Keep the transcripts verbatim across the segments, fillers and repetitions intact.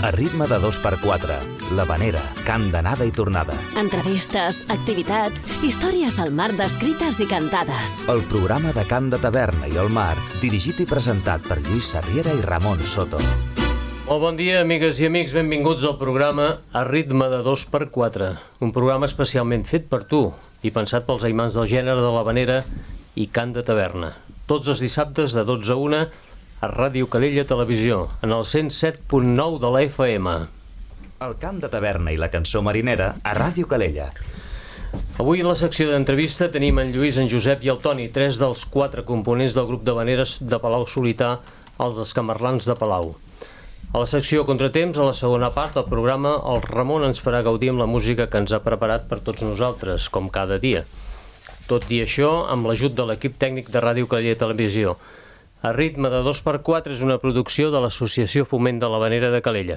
A ritme de dos per quatre, l'Havanera, cant d'anada i tornada. Entrevistes, activitats, històries del mar descrites i cantades. El programa de cant de taverna i el mar, dirigit i presentat per Lluís Sarriera i Ramon Soto. Molt bon dia, amigues i amics, benvinguts al programa A ritme de dos per quatre, un programa especialment fet per tu i pensat pels aimants del gènere de l'Havanera i cant de taverna. Tots els dissabtes de dotze a una a Ràdio Calella Televisió, en el cent set punt nou de la F M. El cant de taverna i la cançó marinera a Ràdio Calella. Avui a la secció d'entrevista tenim en Lluís, en Josep i el Toni, tres dels quatre components del grup d'havaneres de Palau Solità, els Escamarlans de Palau. A la secció Contratemps, a la segona part del programa, el Ramon ens farà gaudir amb la música que ens ha preparat per tots nosaltres, com cada dia. Tot i això, amb l'ajut de l'equip tècnic de Ràdio Calella Televisió. A ritme de dos per quatre és una producció de l'Associació Foment de l'Havanera de Calella.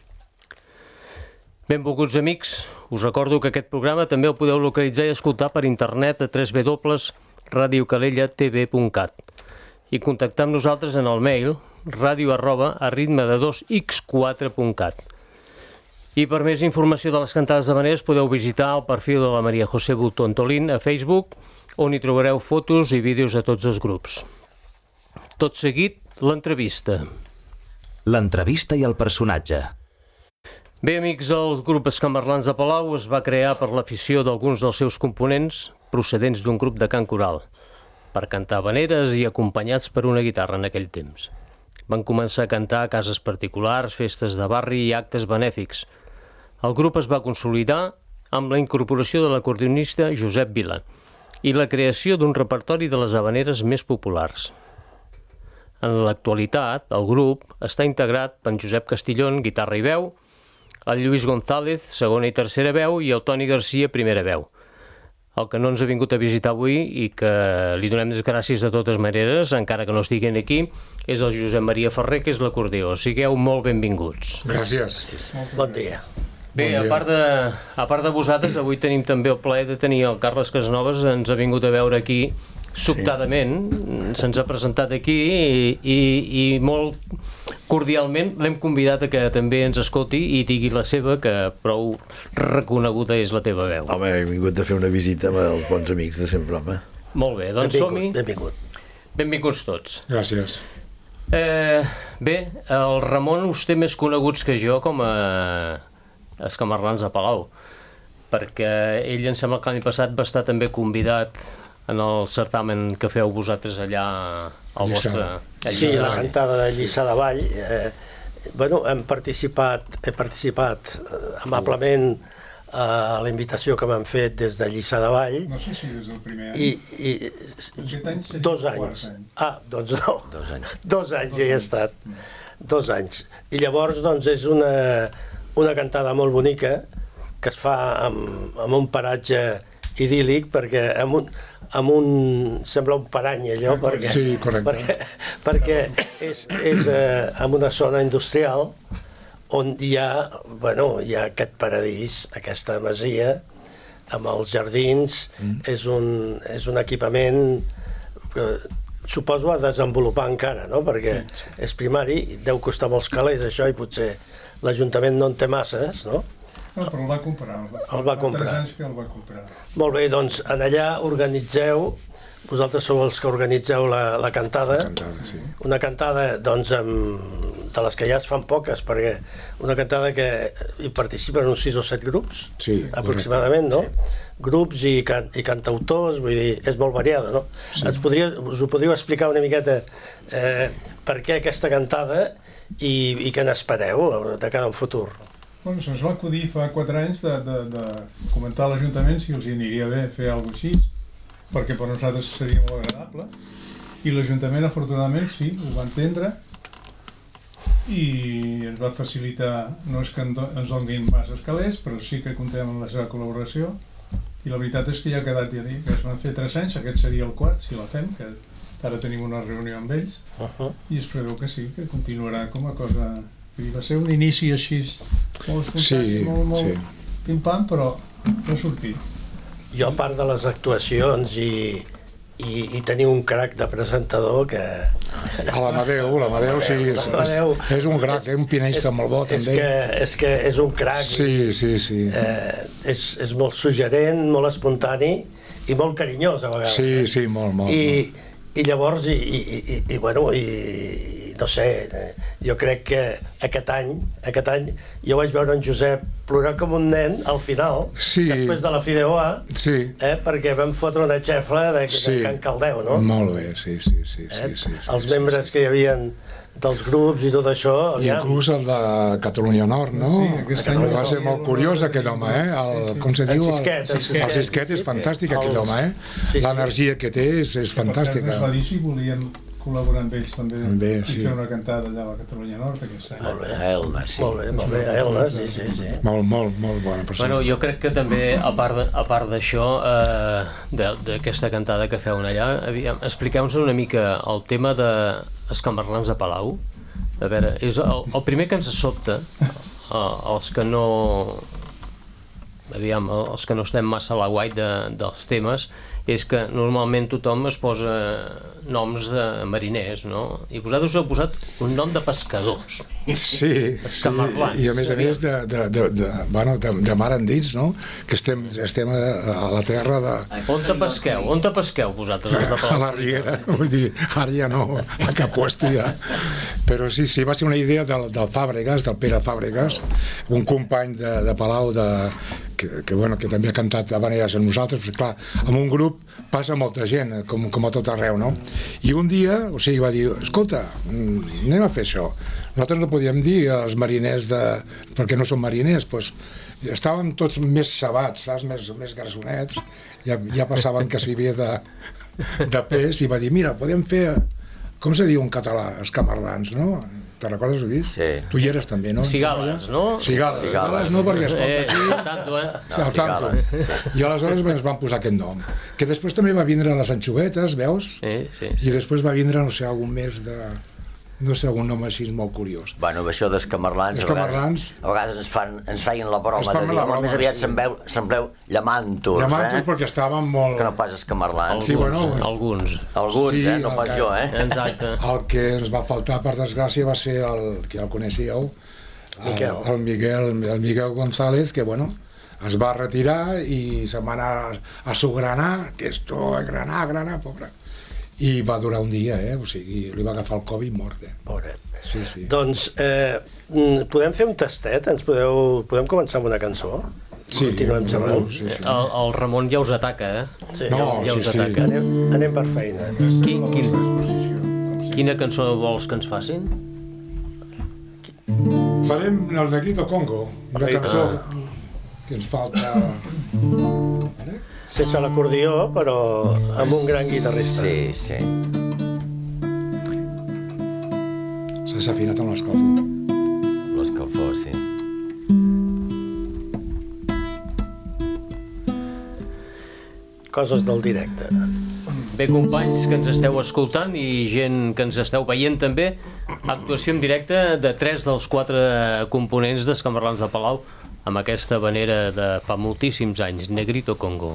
Benvolguts amics, us recordo que aquest programa també el podeu localitzar i escoltar per internet a w w w punt radio calella t v punt cat i contactar amb nosaltres en el mail radio arroba a ritme de dos x quatre punt cat. I per més informació de les cantades d'havaneres podeu visitar el perfil de la Maria José Bulto Antolín a Facebook, on hi trobareu fotos i vídeos de tots els grups. Tot seguit, l'entrevista. L'entrevista i el personatge. Bé, amics, el grup Escamarlans de Palau es va crear per l'afició d'alguns dels seus components procedents d'un grup de cant coral, per cantar havaneres i acompanyats per una guitarra en aquell temps. Van començar a cantar a cases particulars, festes de barri i actes benèfics. El grup es va consolidar amb la incorporació de l'acordionista Josep Vila i la creació d'un repertori de les havaneres més populars. En l'actualitat, el grup està integrat per en Josep Castillón, guitarra i veu, el Lluís González, segona i tercera veu, i el Toni Garcia, primera veu. El que no ens ha vingut a visitar avui i que li donem les gràcies de totes maneres, encara que no estiguen aquí, és el Josep Maria Ferrer, que és l'acordió. Sigueu molt benvinguts. Gràcies. Bon dia. Bé, a part de, a part de vosaltres, avui tenim també el plaer de tenir el Carles Casanovas, ens ha vingut a veure aquí sobtadament, sí. Se'ns ha presentat aquí i, i, i molt cordialment l'hem convidat a que també ens escolti i digui la seva, que prou reconeguda és la teva veu. Home, he vingut a fer una visita amb els bons amics de sempre, home. Molt bé, doncs som-hi. Benvingut. Benvinguts tots. Gràcies. Eh, bé, el Ramon us té més coneguts que jo com a Escamarlans de Palau, perquè ell em sembla que l'any passat va estar també convidat en el certamen que feu vosaltres allà al vostre... Sí, la cantada de Lliçà de Vall. Eh, bueno, hem participat, he participat eh, amablement a la invitació que m'han fet des de Lliçà de Vall. No sé si des del primer any. I, i dos anys. Ah, doncs no. Dos anys. Dos anys ja he estat. Dos anys. I llavors, doncs, és una, una cantada molt bonica que es fa amb, amb un paratge idíl·lic, perquè amb un, amb un sembla un parany allò, perquè, sí, perquè, perquè és, és eh, en una zona industrial on hi ha, bueno, hi ha aquest paradís, aquesta masia amb els jardins. Mm. és, un, és un equipament que suposo a desenvolupar encara, no? Perquè sí, sí. És primari, deu costar molts calés això, i potser l'Ajuntament no en té masses, no? No, però el va comprar. El va, el va comprar. Fa tres anys que el va comprar. Molt bé, doncs en allà organitzeu, vosaltres sou els que organitzeu la, la cantada. La cantada, sí. Una cantada, doncs, amb, de les que ja es fan poques, perquè una cantada que hi participen uns sis o set grups, sí, aproximadament, no? Sí. Grups i, can, i cantautors, vull dir, és molt variada, no? Sí. Ens podria, us ho podríeu explicar una miqueta eh, per què aquesta cantada i, i què n'espereu de cada un futur? Bueno, se'ns va acudir fa quatre anys de, de, de comentar a l'Ajuntament si els aniria bé fer alguna cosa així, perquè per nosaltres seria molt agradable, i l'Ajuntament, afortunadament, sí, ho va entendre i ens va facilitar, no és que ens donguin massa calés, però sí que comptem amb la seva col·laboració, i la veritat és que ja ha quedat, ja dic, que es van fer tres anys, aquest seria el quart, si la fem, que ara tenim una reunió amb ells, uh-huh. I es preveu que sí, que continuarà com a cosa... Va ser un inici així, molt espontat, sí, molt, molt sí. pim-pam, però no ha sortit. Jo, a part de les actuacions i, i, i tenir un crac de presentador que... A l'Amadeu, l'Amadeu sí, és, és, és un crac, és un pianista molt bo també. És que és, que és un crac. Sí, sí, sí. Eh, és, és molt suggerent, molt espontani i molt carinyós a vegades. Sí, sí, molt, molt. I, molt. i llavors, i, i, i, i bueno, i no sé, jo crec que aquest any, aquest any jo vaig veure en Josep plorar com un nen al final, sí. després de la Fideo A, sí. eh, perquè vam fotre una xefla de, sí. de Can Caldeu, no? Molt bé, sí, sí, sí. Eh? sí, sí, sí Els sí, membres sí. que hi havien dels grups i tot això... I inclús el de Catalunya Nord, no? Sí, aquest any va ser molt curiós aquell home, eh? El, com se diu? El Sisquet. El Sisquet, el Sisquet és fantàstic, aquell home, eh? Sí, sí. L'energia que té és, és fantàstica. Els va dir si volien col·laborar amb ells també, també sí. i fer una cantada allà a la Catalunya Nord aquest any. Molt bé, a Elna, sí. molt bé, molt bé, a Elna, sí, sí, sí. Molt, molt, molt bona persona. Bueno, jo crec que també, a part de- a part d'això, eh, de- d'aquesta cantada que feuen allà, aviam, expliqueu-nos una mica el tema de Escamarlans de Palau. A veure, és el, el primer que ens sobta, eh, els que no... aviam, els que no estem massa a la guai de, dels temes, és que normalment tothom es posa noms de mariners, no? I vosaltres us heu posat un nom de pescadors. Sí, sí, Escamarlans. i a més a més de, de, de, de, bueno, de, de mar endins, no? Que estem, estem a, a la terra de... On te pesqueu? On te pesqueu vosaltres, els de A la Palau? Riera, vull dir, ara ja no, a cap puesto ja. Però sí, sí, va ser una idea del, del Fàbregas, del Pere Fàbregas, un company de, de Palau, de, que, que, bueno, que també ha cantat habaneres amb nosaltres, perquè clar, en un grup passa molta gent, com, com a tot arreu, no? I un dia, o sigui, va dir, escolta, anem a fer això. Nosaltres no podíem dir als mariners de... perquè no són mariners, doncs estaven tots més sabats, saps? Més, més garsonets, ja, ja passaven que s'hi havia de, de pes, i va dir, mira, podem fer, com se diu en català, escamarlans, no? Te recordes, Lluís? Sí. Tu hi eres també, no? Cigales, no? Cigales, Cigales. cigales no, perquè escolta, Eh, aquí... al tanto, eh? Sí, al tanto. I aleshores ens van posar aquest nom. Que després també va vindre les anxovetes, veus? Sí, sí, I sí. després va vindre, no sé, algun mes de... no sé, algun nom així molt curiós. Bueno, això d'escamarlans, a Escamarlans. vegades, a vegades ens, fan, ens feien la broma Ens de fan dir, la home, broma, més aviat sí. sembleu, sembleu llamantos, Llamantos eh? perquè estaven molt... Que no pas escamarlans. Sí, bueno, Alguns. Alguns, sí, eh? No el pas que- jo, eh? Exacte. El que ens va faltar, per desgràcia, va ser el que ja el coneixíeu, el Miquel. el Miguel, el Miguel González, que, bueno, es va retirar i se'n va anar a su granar, que esto es granar, granar, pobre. I va durar un dia, eh? O sigui, li va agafar el Covid mort, eh? Pobre. Sí, sí. Doncs, eh, mm, podem fer un tastet? Ens podeu... Podem començar amb una cançó? Sí, Continuem xerrant. sí, sí. El, el Ramon ja us ataca, eh? Sí. No, ja us sí, sí. ataca. Anem, anem per feina. Quin, quin, quina cançó vols que ens facin? Farem el Negrito Congo, una Ai, cançó ah. que ens falta... Vale? Sense l'acordió, però amb un gran guitarrista. Sí, sí. S'ha desafinat amb l'escalfor. L'escalfor, sí. Coses del directe. Bé, companys que ens esteu escoltant i gent que ens esteu veient també, actuació en directe de tres dels quatre components d'Escamarlans de Palau amb aquesta habanera de fa moltíssims anys, Negrito Congo.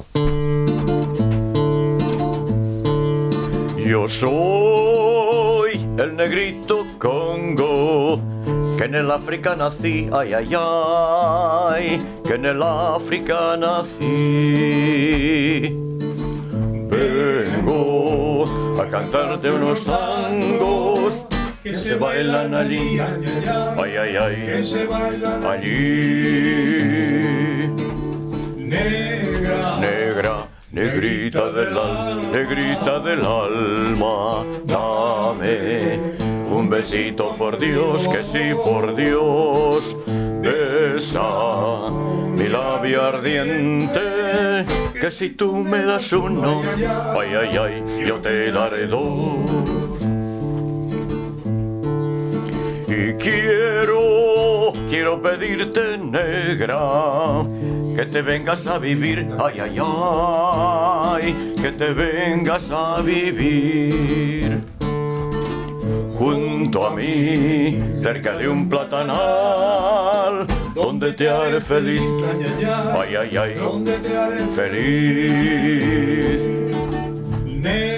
Yo soy el negrito Congo, que en el África nací, ay, ay, ay, que en el África nací. Vengo a cantarte unos tangos que se bailan allí, ay, ay, ay, allí. Negra, negra, negrita del alma, negrita del alma, dame un besito por Dios, que sí por Dios, besa mi labio ardiente, que si tú me das uno, ay, ay, ay, yo te daré dos. Y quiero, quiero pedirte, negra, que te vengas a vivir, ay, ay, ay, que te vengas a vivir junto a mí, cerca de un platanal, donde te haré feliz, ay, ay, ay, feliz.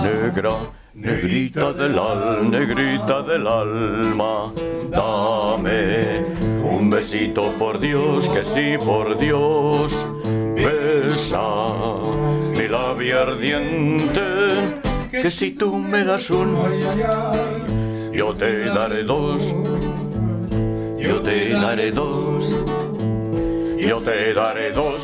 negra, negrita del alma, negrita del alma, dame un besito por Dios, que sí por Dios, besa mi labio ardiente, que si tú me das uno, yo te daré dos, yo te daré dos, yo te daré dos.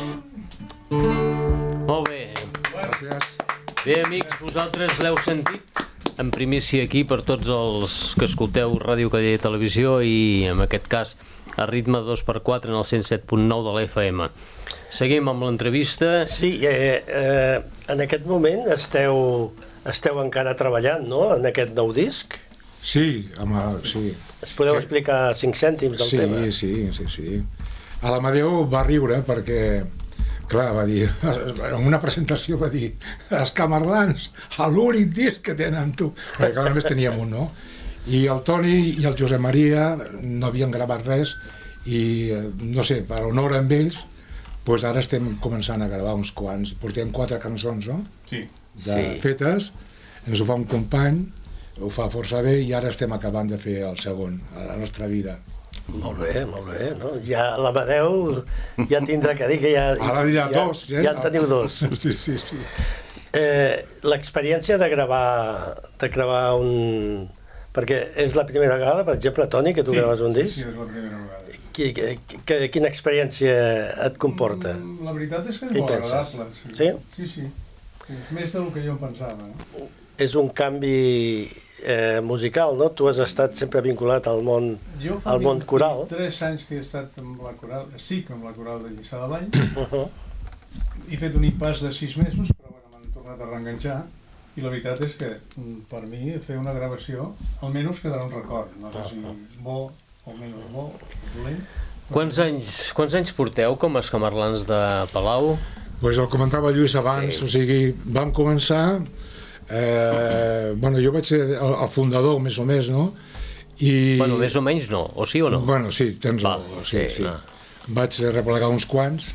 Molt bé. Gràcies. Bé, amics, vosaltres l'heu sentit en primícia aquí per tots els que escolteu Ràdio Calella Televisió i, en aquest cas, a ritme dos per quatre en el cent set punt nou de l'F M. Seguim amb l'entrevista. Sí, eh, eh, en aquest moment esteu, esteu encara treballant, no?, en aquest nou disc. Sí, home, sí. Es podeu Que... explicar cinc cèntims del sí, tema? Sí, sí, sí. A l'Amadeu va riure perquè, clar, va dir, en una presentació va dir, els Camarlans, l'únic disc que tenen tu, perquè clar, només teníem un, no? I el Toni i el Josep Maria no havien gravat res i, no sé, per honor amb ells, doncs ara estem començant a gravar uns quants, portem quatre cançons, no? Sí. De, Sí. Fetes, ens ho fa un company, ho fa força bé i ara estem acabant de fer el segon, a la nostra vida. Molt bé, molt bé, no? Ja l'Amadeu ja tindrà que dir que ja... Ara dirà ja, dos, eh? Ja en teniu dos. Sí, sí, sí. Eh, L'experiència de gravar, de gravar un... Perquè és la primera vegada, per exemple, Toni, que tu Sí, graves un sí, disc. sí, és la primera vegada. Qui, qui, qui, quina experiència et comporta? Mm, La veritat és que és Què hi molt penses? agradable. Sí? Sí, sí. És més del que jo em pensava. No? És un canvi eh, musical, no? Tu has estat sempre vinculat al món, Jo fa al món coral. tres anys que he estat amb la coral, sí que amb la coral de Lliçà de Vall. Uh-huh. He fet un impàs de sis mesos, però bueno, m'han tornat a reenganxar. I la veritat és que mm, per mi fer una gravació almenys quedarà un record. No sé si bo o menys bo, dolent. Quants anys, quants anys porteu com a Camarlans de Palau? Pues el comentava Lluís abans, Sí. o sigui, vam començar, eh, bueno, jo vaig ser el, el fundador, més o més, no? I... Bueno, més o menys no, o sí o no? Bueno, sí, tens Val, raó, sí, sí, sí. ah. Vaig replegar uns quants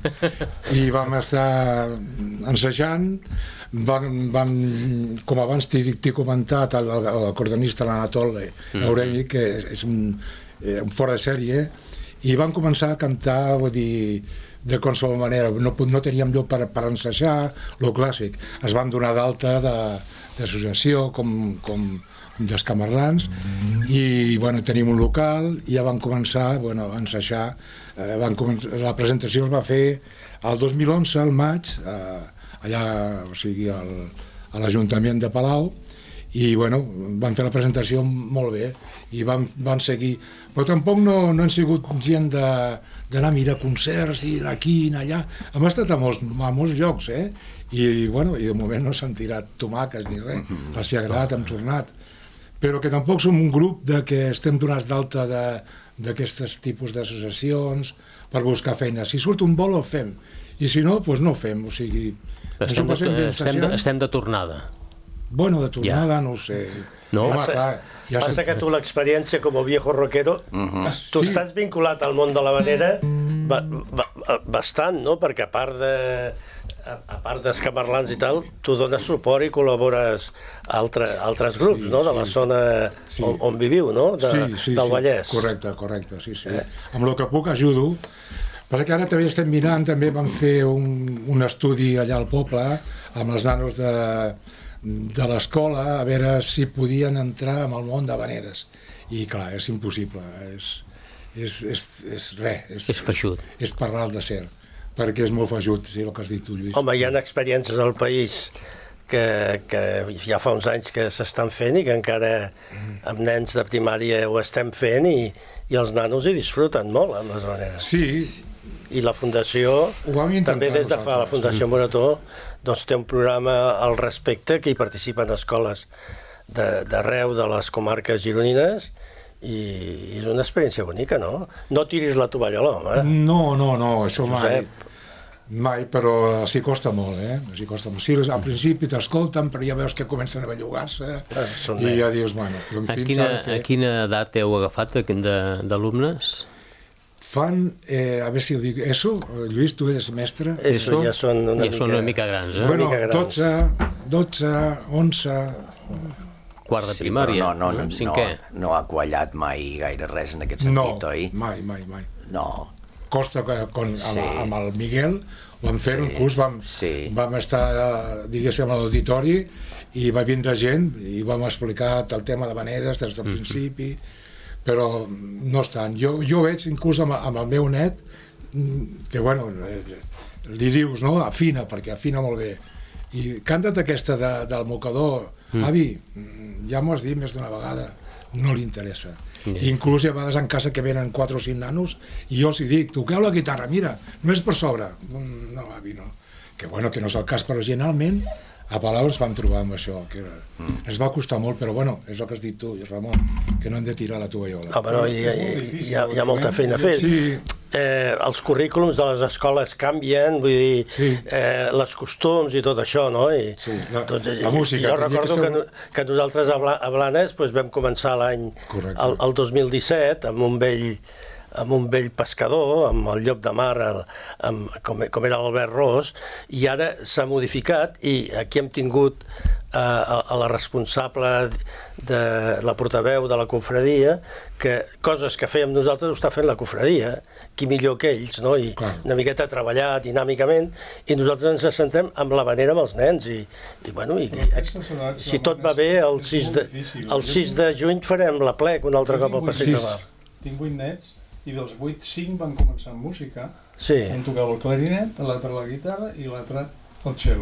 i vam estar ensajant, vam, vam, com abans t'he comentat, el, el acordeonista l'Anatol Aureli, que és, és un, eh, un fora de sèrie, i vam començar a cantar, vull dir, de qualsevol manera, no, no teníem lloc per, per ensajar, lo clàssic. Es van donar d'alta d'associació com, com dels Camarlans i bueno, tenim un local i ja vam començar bueno, a ensajar. Eh, van començar, la presentació es va fer el dos mil onze, al maig, eh, allà, o sigui, al, a l'Ajuntament de Palau, i bueno, van fer la presentació molt bé i van, van seguir, però tampoc no, no han sigut gent d'anar a mirar concerts i d'aquí i allà, hem estat a molts, a molts llocs, eh? I, bueno, i de moment no s'han tirat tomaques ni res, els hi ha agradat, hem tornat, però que tampoc som un grup de que estem donats d'alta d'aquests tipus d'associacions per buscar feina, si surt un vol el fem i si no, doncs no ho fem, o sigui Estem de, estem de, estem de tornada. Bueno, de tornada, ja. No ho sé. No? Home, Passa, clar, ja passa sé... que tu l'experiència com a viejo rockero, Uh-huh. tu Sí. estàs vinculat al món de la vanera ba, ba, bastant, no? Perquè a part de a, a part dels Camarlans i tal, tu dones suport i col·labores a altre, altres grups, Sí, no? De sí. la zona Sí. on, on viviu, no? De, sí, sí, del sí. Vallès. Correcte, correcte, sí, sí. Eh. Amb el que puc ajudo. Perquè ara també estem mirant, també vam fer un, un estudi allà al poble amb els nanos de, de l'escola a veure si podien entrar en el món de vaneres. I clar, és impossible, és, és, és, és res. És, És feixut. És, és parlar de ser, perquè és molt feixut, sí, el que has dit tu, Lluís. Home, hi ha experiències al país que, que ja fa uns anys que s'estan fent i que encara amb nens de primària ho estem fent i, i els nanos hi disfruten molt amb les vaneres. Sí. I la Fundació, Ho vam intentar també des de fa la nosaltres, Fundació sí. Morató, doncs té un programa al respecte que hi participen escoles d'arreu de, de les comarques gironines i és una experiència bonica, no? No tiris la tovallola, home. No, no, no, això mai. Josep. Mai, però s'hi costa molt, eh? S'hi costa molt. Sí, al principi t'escolten, però ja veus que comencen a bellugar-se Ah, són i ja nens. dius, bueno, però en A fi, quina, s'ha de fer. a quina edat heu agafat de- d'alumnes? Fan, eh, a veure si ho dic, ESO, Lluís, tu eres mestre? Eso ja són una ja mica... són una mica grans, eh? Una Bueno, mica grans. dotze, dotze, onze... Quart de Sí, primària, però no, no, no, cinquè. no, no ha quallat mai gaire res en aquest sentit, no, oi? mai, mai, mai. No. Costa que con, Sí. amb, amb el Miguel vam fer Sí, un curs, vam, sí. vam estar, diguéssim, a l'auditori i va vindre gent i vam explicar el tema de Vaneres des del principi, però no és tant. Jo, jo veig inclús amb, amb el meu net que, bueno, li dius, no?, afina, perquè afina molt bé. I canta't aquesta de, del mocador, mm. avi, ja m'ho has dit més d'una vegada, no li interessa. Yeah. Inclús hi ha vegades en casa que venen quatre o cinc nanos i jo els hi dic, toqueu la guitarra, mira, només per sobre. No, avi, no. Que bueno, que no és el cas, però generalment a Palau ens vam trobar amb això, que era... mm. ens va costar molt, però bueno, és el que has dit tu, Ramon, que no hem de tirar la tovallola. Home, no, hi, hi, hi, ha, hi ha molta feina a fer. Sí. Eh, els currículums de les escoles canvien, vull dir, sí. eh, les costums i tot això, no? I, sí, la, tot, la música. Jo recordo que, ser... que, que nosaltres a, Bla, a Blanes pues, vam començar l'any, el, el dos mil disset, amb un vell amb un vell pescador, amb el llop de mar, el, amb, com, com era l'Albert Ros, i ara s'ha modificat i aquí hem tingut eh, a, a la responsable de la portaveu de la confradia, que coses que fèiem nosaltres ho està fent la confradia, qui millor que ells, no? I clar. Una miqueta a treballar dinàmicament, i nosaltres ens centrem amb l'havanera amb els nens, i, i bueno, i, i, si tot va bé, el sis de, el sis de juny farem la plec un altre cop al Passeig de Mar. Tinc vuit nets, i dels vuit, cinc van començar amb música. Sí. Un tocava el clarinet, l'altre la guitarra i l'altre el cello.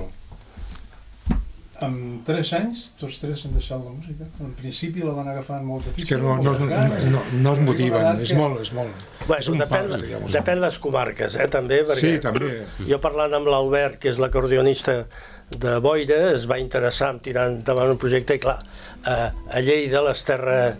Amb tres anys, tots tres han deixat la música. En principi la van agafar amb molta És que no, no, no, no, no es motiven, és molt, és molt. Bueno, és un depèn, pas, diguem-ho. depèn les comarques, eh, també, perquè sí, també. Jo parlant amb l'Albert, que és l'acordeonista de Boira, es va interessar en tirar endavant un projecte i clar, a, a Lleida, les terres...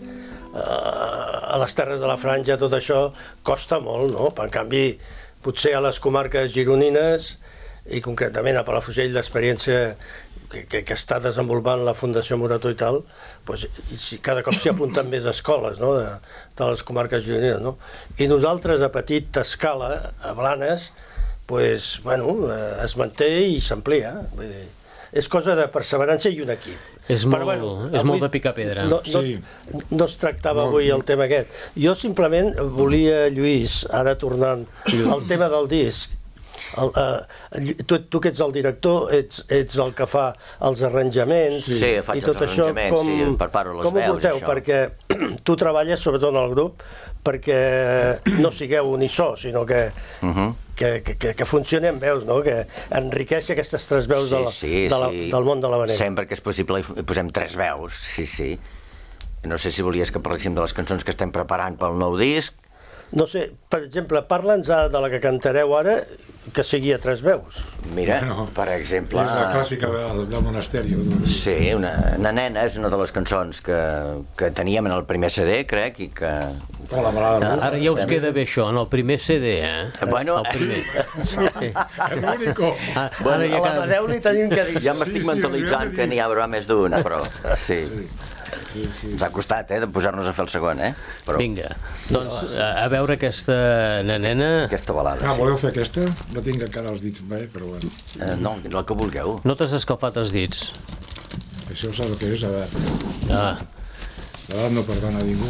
a les terres de la Franja tot això costa molt, no? En canvi, potser a les comarques gironines i concretament a Palafrugell l'experiència que, que, que està desenvolupant la Fundació Morató i tal, doncs, i cada cop s'hi apunten més escoles, no? de, de les comarques gironines, no? I nosaltres a petita escala, a Blanes, doncs, bueno, es manté i s'amplia. És cosa de perseverança i un equip. És molt, Però, bueno, és avui, molt de picar pedra. No, no, sí. no es tractava molt, avui el tema aquest. Jo simplement volia, Lluís, ara tornant al tema del disc, el, uh, tu, tu que ets el director, ets, ets el que fa els arranjaments sí, i tot això, com, sí, preparo les com ho veus, porteu? això. Perquè tu treballes, sobretot en el grup, perquè no sigueu un i so, sinó que, uh -huh. que, que, que funcioni amb veus, no? Que enriqueixi aquestes tres veus sí, de la, sí, de la, sí. del món de l'havanera. Sempre que és possible hi posem tres veus, sí, sí. No sé si volies que parléssim de les cançons que estem preparant pel nou disc. No sé, per exemple, parla'ns de la que cantareu ara, que sigui a tres veus. Mira, bueno, per exemple... És la clàssica del, del monasteri. Sí, una, una nena és una de les cançons que, que teníem en el primer C D, crec, i que... Oh, la malada, ah, ara ja us queda bé això, en el primer C D, eh? Bueno, el primer. Sí. L'único. Ah, bueno, a l'Amadeu li tenim que dir. Ja m'estic sí, mentalitzant sí, que n'hi haurà més d'un, però sí. sí. Sí, sí. Ens ha costat, eh, de posar-nos a fer el segon, eh? Però... Vinga, doncs a, a veure aquesta nena... Aquesta balada, ah, sí. Voleu fer aquesta? No tinc encara els dits bé, però bueno. Eh, no, el que vulgueu. No t'has escalfat els dits? Això saps el que és, edat. Ah. L'edat no perdona a ningú.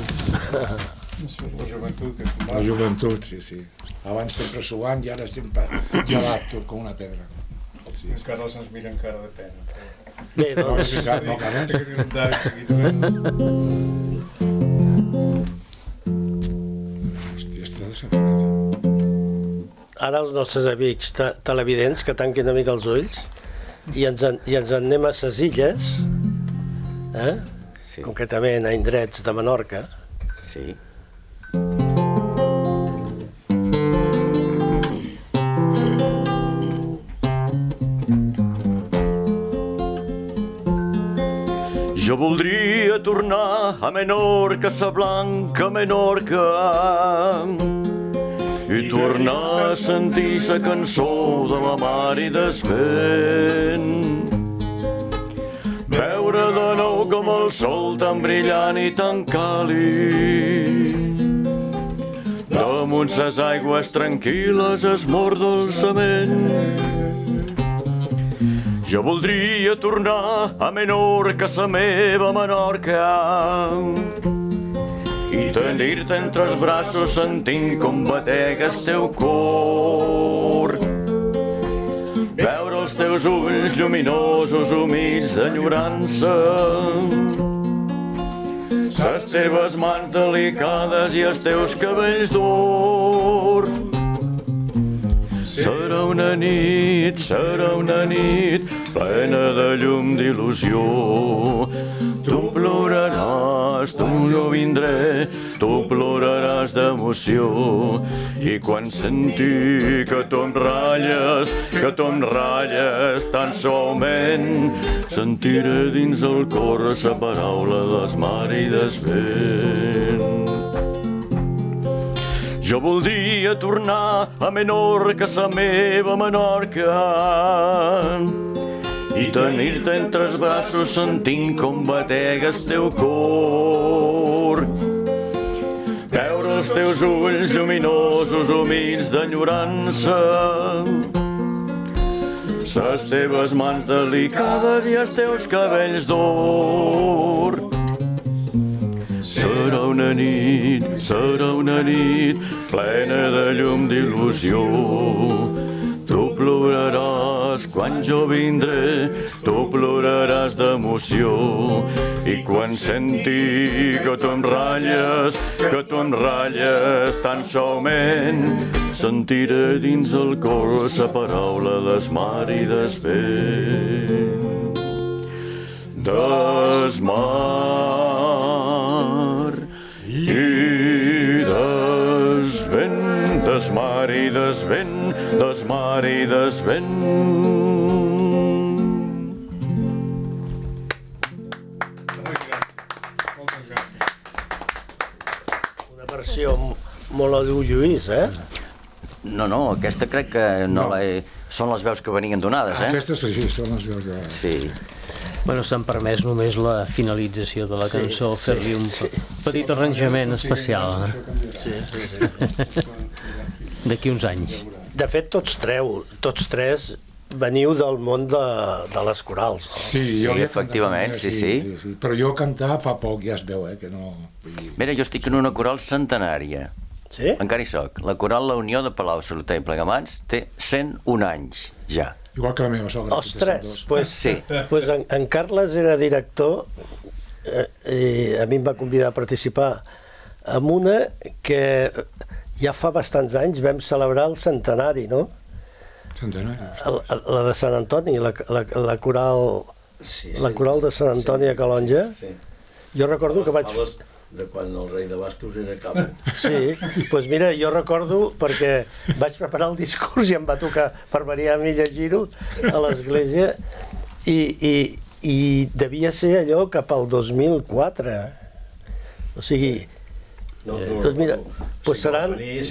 La joventut. La joventut, sí, sí. Abans sempre suant i ara sempre gelat, com una pedra. Sí. Encara se'ns mira amb cara de pena. Bé, doncs... No, no, no, Hòstia, està desaparat. Ara els nostres amics te televidents que tanquin una mica els ulls i ens en, i ens en anem a ses illes, eh? Sí. Concretament a indrets de Menorca. Sí. Jo voldria tornar a Menorca, sa blanca Menorca, i tornar a sentir sa cançó de la mar i des vent. Veure de nou com el sol tan brillant i tan càlid damunt ses aigües tranquil·les es mor dolçament. Jo voldria tornar a Menorca, la meva Menorca, i tenir-te entre els braços sentint com batega el teu cor. Veure els teus ulls lluminosos, humits d'enyorança, les teves mans delicades i els teus cabells d'or. Serà una nit, serà una nit plena de llum d'il·lusió. Tu ploraràs, tu no vindré, tu ploraràs d'emoció. I quan senti que tu em ratlles, que tu em ratlles tan suaument, sentiré dins el cor la paraula des mar i des vent. Jo voldria tornar a Menorca, la meva Menorca, i tenir-te entre els braços sentint com batega el teu cor. Veure els teus ulls lluminosos, humits d'enyorança, les teves mans delicades i els teus cabells d'or. Serà una nit, serà una nit plena de llum d'il·lusió. Tu ploraràs quan jo vindré, tu ploraràs d'emoció. I quan senti que tu em ratlles, que tu em ratlles tan suaument, sentiré dins el cor la paraula des mar i des vent. Des mar i des vent, des mar i des vent, des mar i des vent. Una versió molt a dur Lluís, eh? No, no, aquesta crec que no, no. La he... són les veus que venien donades, eh? Aquestes sí, són les veus donades. Sí. Bueno, s'han permès només la finalització de la cançó, sí, fer-li un sí, petit sí, arranjament sí, especial. Eh? Sí, sí, sí. D'aquí uns anys. De fet, tots treu, tots tres veniu del món de, de les corals. Sí, jo sí efectivament, també, sí, sí. Sí, sí. Però jo cantar fa poc, ja es veu, eh, que no... Mira, jo estic en una coral centenària. Sí? Encara hi soc. La coral La Unió de Palau-solità i Plegamans té cent un anys, ja. Igual que la meva sogra. Ostres, pues, sí. pues en, en Carles era director eh, i a mi em va convidar a participar en una que ja fa bastants anys vam celebrar el centenari, no? Centenari. La, la de Sant Antoni, la, la, la coral, sí, sí, la coral de Sant Antoni a Calonja. Sí. Jo recordo que vaig... De quan el rei de Bastos era cap. Sí, doncs mira, jo recordo perquè vaig preparar el discurs i em va tocar per venir a mi llegir-ho a l'església i, i, i devia ser allò cap al dos mil quatre. O sigui, no, no, doncs mira, doncs seran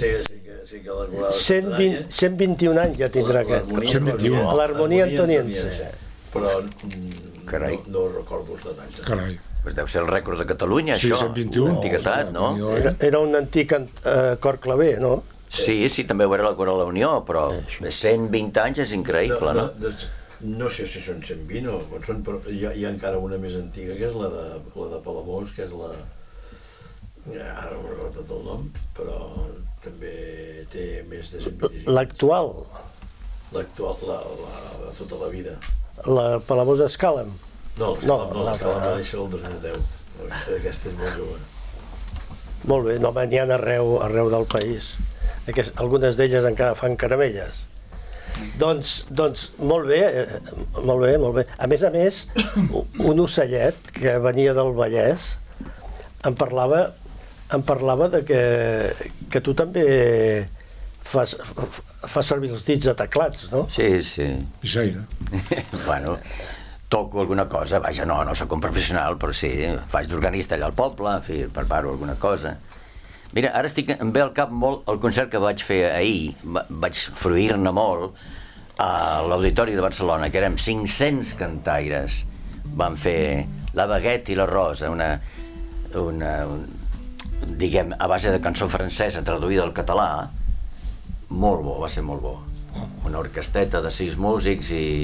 cent vint-i-un anys ja tindrà aquest. cent vint-i-un. L'harmonia antoniense. Però Carai. no, no recordo els detalls. Carai. Pues deu ser el rècord de Catalunya, sí, això. cent vint-i-un. Antiguitat, no? Era, era un antic uh, cor claver, no? Sí, sí, també ho era la Coral La Unió, però cent vint anys és increïble, no? No, no, no sé si són cent vint o són, però hi ha, hi ha encara una més antiga, que és la de, la de Palamós, que és la... Ja, ara no recordo tot el nom, però també té més de cent vint. L'actual? L'actual, la, la, la, tota la vida. La Palamós Escàlem? No, l'escala no, l'escala va deixar el dos mil deu. Aquesta, aquesta és molt jove. Molt bé, no, n'hi ha arreu, arreu del país. Aquest, algunes d'elles encara fan caramelles. Doncs, doncs molt bé, eh, molt bé, molt bé. A més a més, un ocellet que venia del Vallès em parlava, em parlava de que, que tu també fas, fas servir els dits ataclats, no? Sí, sí. Pixaire. Bueno... toco alguna cosa, vaja, no, no soc un professional, però sí, faig d'organista allà al poble, en fi, preparo alguna cosa. Mira, ara estic, em ve al cap molt el concert que vaig fer ahir, vaig fruir-ne molt, a l'Auditori de Barcelona, que érem cinc-cents cantaires. Vam fer La Baguette i la Rosa, una, una un, diguem, a base de cançó francesa traduïda al català. Molt bo, va ser molt bo. Una orquesteta de sis músics i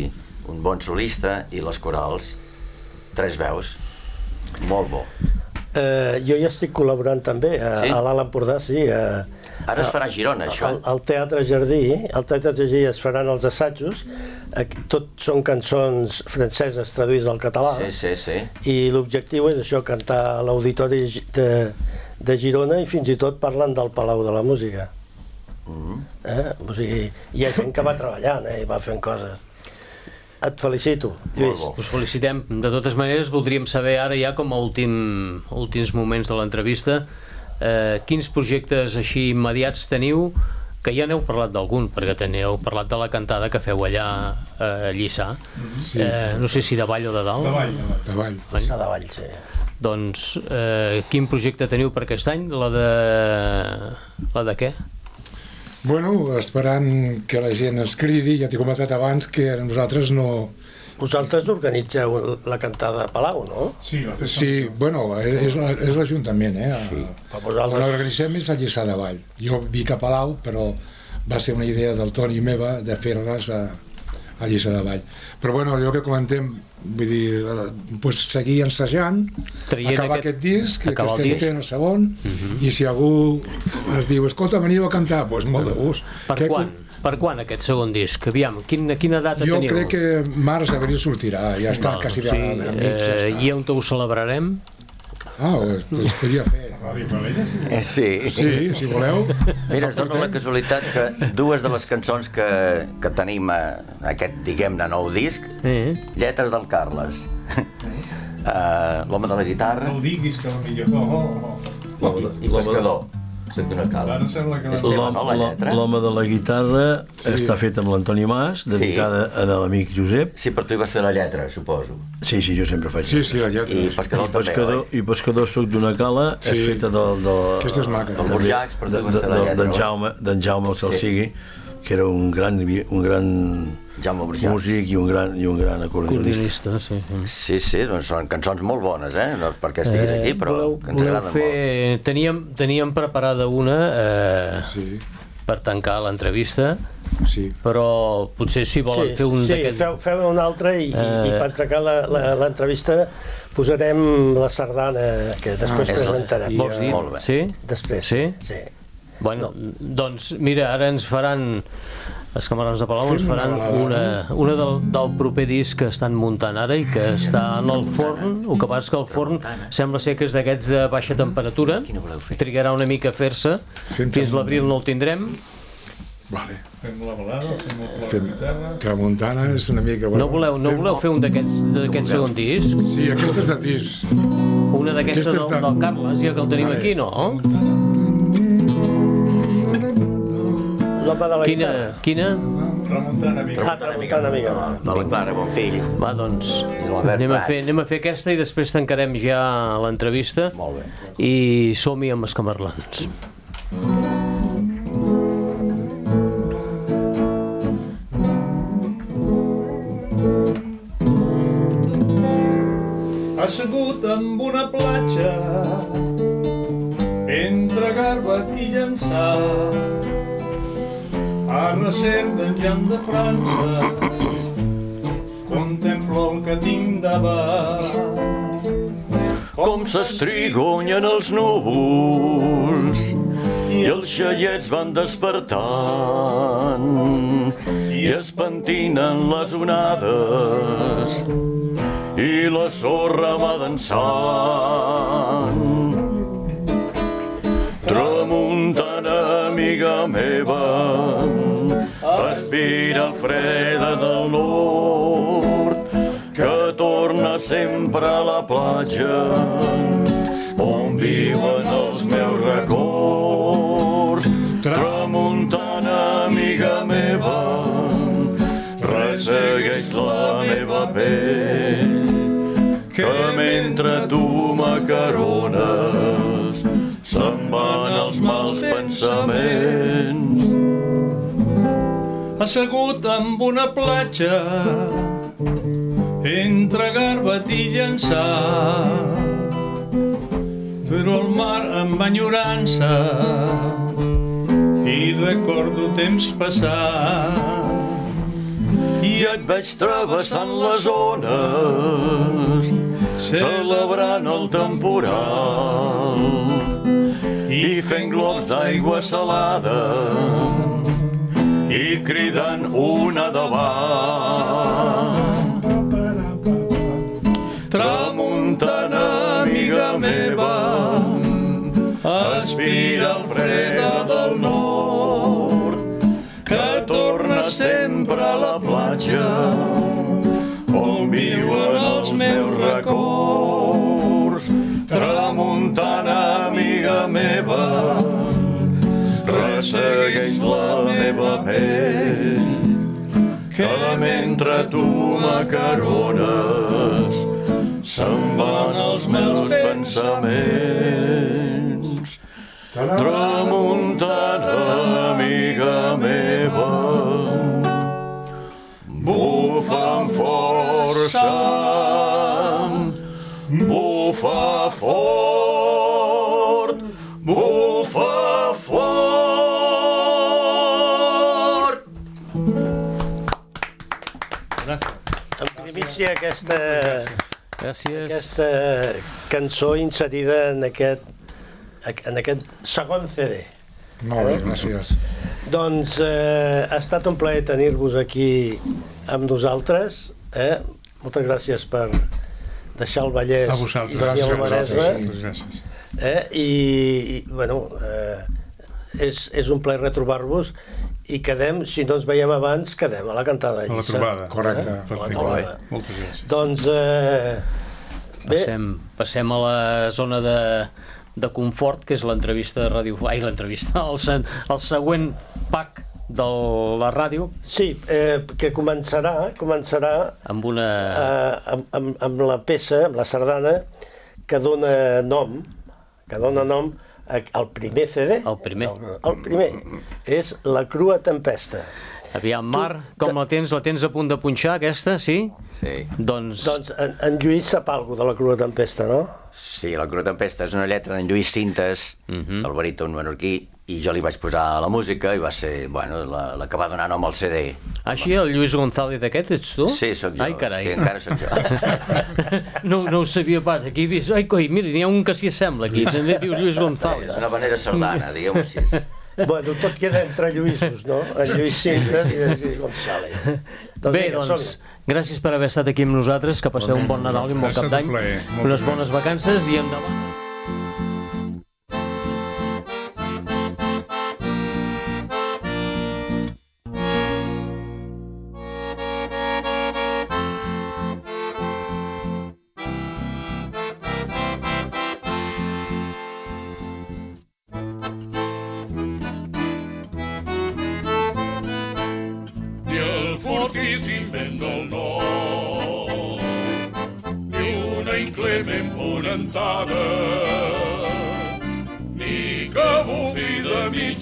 un bon solista, i les corals, tres veus, molt bo. Eh, jo ja estic col·laborant també a, Sí? a l'Alt Empordà, sí. A, Ara es farà a Girona, això. Al, al Teatre Jardí, al Teatre Jardí es faran els assajos, aquí, tot són cançons franceses traduïdes al català, Sí, sí, sí. i l'objectiu és això, cantar a l'auditori de, de Girona, i fins i tot parlen del Palau de la Música. Mm. Eh? O sigui, hi ha gent que va treballant, eh? I va fent coses. Et felicito, Lluís. Us felicitem. De totes maneres, voldríem saber ara ja, com a últim, últims moments de l'entrevista, eh, quins projectes així immediats teniu, que ja n'heu parlat d'algun, perquè teniu parlat de la cantada que feu allà a Lliçà. Sí. Eh, no sé si de Vall o de Dalt. De Vall, de Vall. De Vall. Lliçà de Vall, sí. Doncs, eh, quin projecte teniu per aquest any? La de... La de què? Bueno, esperant que la gent es cridi, ja t'he comentat abans que nosaltres no... Vosaltres organitzeu la cantada a Palau, no? Sí, la festa. Sí, bueno, és la- és l'Ajuntament, eh? Sí. Però On vosaltres... l'organitzem és a Lliçà de Vall. Jo vic a Palau, però va ser una idea del Toni i meva de fer-les a, a Lliçà de Vall. Però bueno, allò que comentem, vull dir, eh, pues, seguir ensajant, Traient acabar aquest- aquest disc, que acabar el estem disc. fent el segon, i si algú es diu, escolta, veniu a cantar, doncs pues molt de gust. Per Que- quan? Per quan aquest segon disc? Aviam, quin, quina data Jo teniu? crec que març, abril sortirà, ja està, Val, quasi sí, bé amics, ja eh, està. I on ho celebrarem? Ah, doncs pues, podria fer. Ràdio Calella, sí. Eh, sí. Sí, si voleu. Mira, es dona la casualitat que dues de les cançons que, que tenim a aquest, diguem-ne, nou disc, Sí. lletres del Carles. Uh, L'home de la guitarra No ho diguis, que potser... Oh, oh, oh. i, i Pescador. Soc d'una cala. Ara sembla que... És teva, no, la L'home lletra? l'home de la guitarra està fet amb l'Antoni Mas, dedicada a l'amic Josep. Sí, però tu hi vas fer la lletra, suposo. Sí, sí, jo sempre faig. Sí, sí, la lletra. I Pescador I també, pescador, oi? i pescador soc d'una cala, Sí. és feta del... del Aquesta és maca. Del també, Burjacs, però tu de- vas fer la de- lletra, d'en oi? Jaume, d'en Jaume el Sí. Salsigui, que era un gran, un gran Jaume Burjacs. músic i un gran, i un gran acordionista. Cordionista, sí. Sí, sí, doncs són cançons molt bones, eh? No és perquè estiguis Eh, aquí, però voleu, que ens voleu agraden fer... Teníem, teníem preparada una eh, Sí, per tancar l'entrevista, sí. però potser si volen fer un sí, d'aquests... feu, feu una altra i, i, i Eh. per trencar la- la- l'entrevista posarem la sardana que després Ah, és la- presentarem. Vols dir? Molt bé. Sí? Després. Sí? Sí. Bueno, doncs mira, ara ens faran... Els camarons de Palau ens Fem una faran balada, una, una del, del proper disc que estan muntant ara i que està en el forn. El que passa és que el forn sembla ser que és d'aquests de baixa temperatura. Quina voleu fer? Trigarà una mica a fer-se. Fem Fins l'abril no el tindrem. Vale. Fem la balada, fem la Fem guitarra... Tramuntana és una mica... No voleu, no fem- voleu fer un d'aquests d'aquest segon disc? Sí, aquesta és de disc. Una d'aquestes Aquesta del, és de- del Carles, ja que el tenim Vale. aquí, no? L'home de la Quina? guitarra. Quina? Tramuntana, amiga. Ah, Tramuntana, amiga. De la Clara Bonfill. Va, doncs, l'Albert anem a, Prat. fer, anem a fer aquesta i després tancarem ja l'entrevista Molt bé. i som-hi amb els camarlans. Assegut amb una platja entre Garbat i Llançà, a recer d'en Jan de França, contemplo el que tinc davant. Com s'estrigonyen els núvols i els xaiets van despertant i es pentinen les onades i la sorra va dansant. Tramuntana, amiga meva, aspira el freda del nord, que torna sempre a la platja on viuen els meus records. Tramuntana, amiga meva, ressegueix la meva pell, que mentre tu m'acarones se'n van els mals pensaments. Assegut amb una platja entre Garbat i Llançà, però el mar amb enyorança i recordo temps passat. i et veig travessant les ones, celebrant el temporal i fent globs d'aigua salada i cridant una davant. Tramuntana, amiga meva, aspira el freda del nord, que torna sempre a la platja on viuen els meus records. Tramuntana, amiga meva, ressegueix la meva pell, que mentre tu m'acarones se'n van els meus pensaments. Tramuntana, amiga meva, bufa amb força, bufa fort, bufa fort. Gràcies. En primícia aquesta, Gràcies. aquesta cançó inserida en aquest, en aquest segon C D. Molt bé, gràcies. Doncs eh, ha estat un plaer tenir-vos aquí amb nosaltres. Eh? Moltes gràcies per deixar el Vallès A vosaltres. i venir al Maresme. Moltes gràcies. Eh? I, i bueno, eh, és, és un plaer retrobar-vos i quedem, si no ens veiem abans, quedem a la cantada de A la Lliça. trobada. Correcte. Eh? A la Perfecte. trobada. Moltes gràcies. Doncs eh, bé, Passem, passem a la zona de, de confort, que és l'entrevista de ràdio... Ai, l'entrevista, el, se- el següent pack de la ràdio, sí, eh, que començarà, començarà amb una... eh, amb, amb, amb la peça, amb la sardana, que dona nom, que dona nom a- al primer C D. El primer. El, el primer. És La crua tempesta. Aviam, Mar, com la tens? La tens a punt de punxar, aquesta, sí? Sí. Doncs... Doncs en, en Lluís sap alguna de La crua tempesta, no? Sí, la Crua Tempesta és una lletra d'en Lluís Cintes, Mhm. el baríton menorquí, i jo li vaig posar la música i va ser, bueno, la, la que va donar nom al C D. Així, el Lluís González aquest ets tu? Sí, sóc jo. Ai, carai. Sí, encara sóc jo. no, no ho sabia pas. Aquí he vist... Ai, coi, mira, n'hi ha un que s'hi assembla aquí. També diu Lluís González. És una manera sardana, diguem-ho així. Bueno, tot queda entre Lluïsos, no? En Lluís Cintes i en Lluís González. Doncs Bé, vinga, doncs, som-hi. gràcies per haver estat aquí amb nosaltres, que passeu un bon Nadal i un bon Ha estat cap d'any, un plaer. Moltes unes bones vacances i endavant. Ni el fortíssim vent del nord, ni una inclement ponentada, ni que bufi de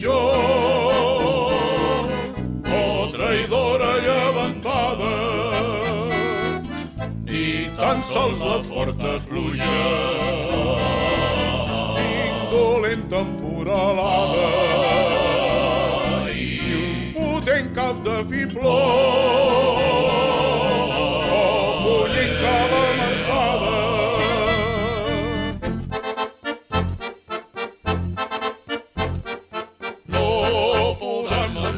mitjor o traïdora llevantada, ni tan sols la forta pluja, indolent temporalada, en cap de fibló o bullint cava marçada. No podran amb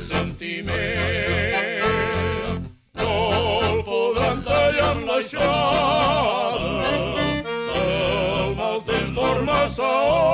sentiment, no el podran tallar amb l'aixada, el mal temps dorma saó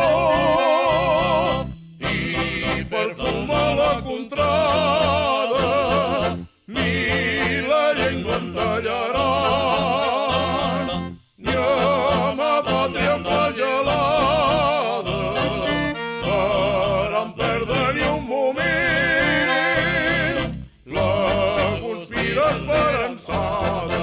i perfuma la contrada, ni la llengua en tallaran, ni a ma pàtria flagel·lada faran perdre ni un moment la guspira esperançada.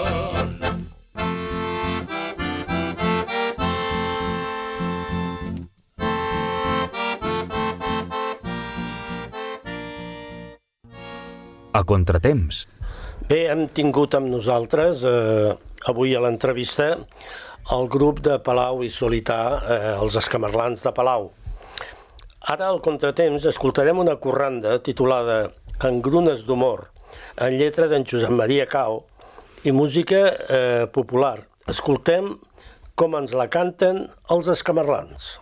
A Contratemps. Bé, hem tingut amb nosaltres eh, avui a l'entrevista el grup de Palau i Solità, eh, els Escamarlans de Palau. Ara, al Contratemps, escoltarem una corranda titulada Engrunes d'humor, en lletra d'en Josep Maria Cao i música eh, popular. Escoltem com ens la canten els escamarlans.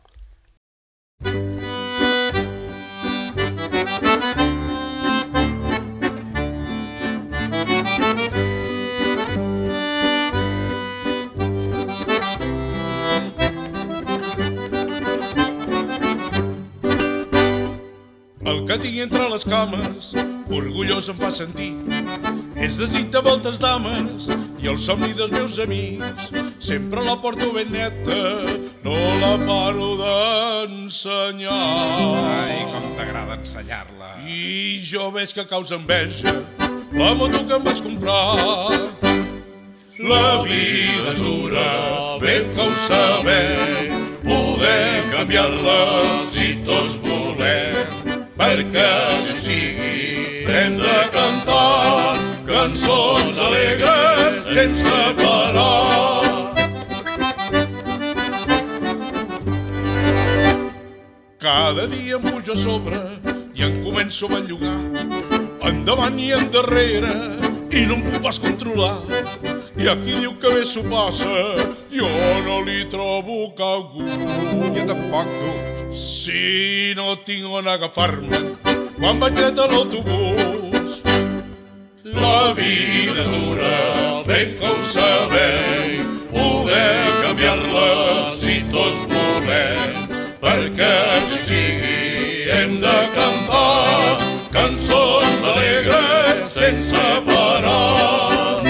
El que tinc entre les cames, orgullós em fa sentir, és desig de moltes dames i el somni dels meus amics. Sempre la porto ben neta, no la paro d'ensenyar. Ai, com t'agrada ensenyar-la. I jo veig que causa enveja la moto que em vaig comprar. La vida és dura, ben que ho sabem, podem canviar-la si tots volem. Perquè si sigui hem de cantar cançons alegres sense parar. Cada dia em pujo a sobre i em començo a bellugar, endavant i endarrere, i no em puc pas controlar. I a qui diu que bé s'ho passa, jo no li trobo cap gust. Jo tampoc, tu. Si no tinc on agafar-me quan vaig dret a l'autobús. La vida dura, ben que ho sabem, podem canviar-la si tots volem. Perquè si sigui hem de cantar cançons alegres sense parar.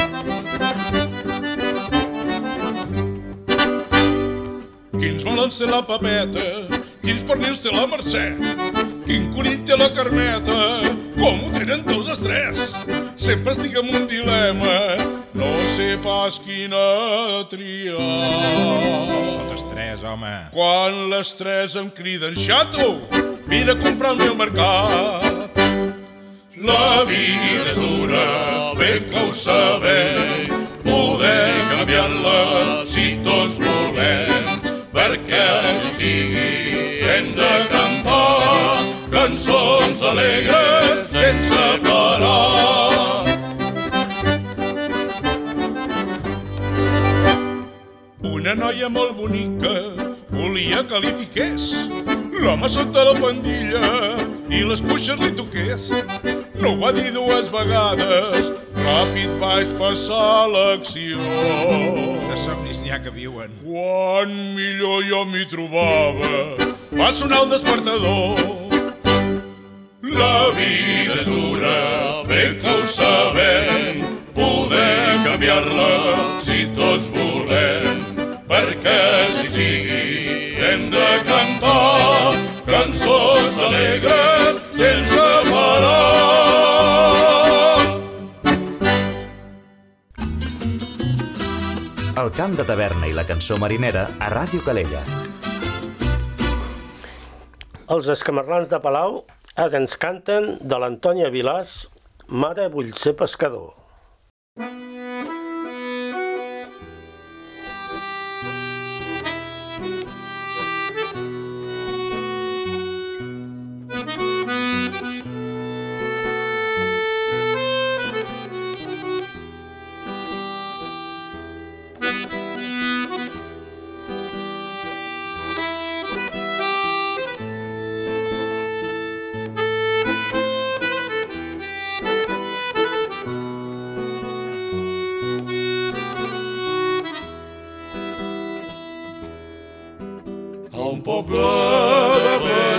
Quins melons té la Pepeta, quins pernils té la Mercè, quin conill té la Carmeta, com ho tenen tots els tres. Sempre estic amb un dilema, no sé pas quina triar. Totes tres, home. Quan les tres em criden, xato, vine a comprar el meu mercat. La vida és dura, ben que ho sabem, podem canviar-la si tots volem. Perquè si sigui hem de cantar cançons alegres sense parar. Una noia molt bonica volia que li fiqués l'home sota la pandilla i les cuixes li toqués. No ho va dir dues vegades, ràpid vaig passar l'acció. De somnis n'hi ha que viuen. Quan millor jo m'hi trobava, va sonar el despertador. La vida és dura, ben que ho sabem, podem canviar-la si tots volem. Perquè si sigui hem de cantar cançons alegres sense parar. El cant de taverna i la cançó marinera a Ràdio Calella. Els escamarlans de Palau ara ens canten de l'Antònia Vilàs, Mare, vull ser pescador. Un poble de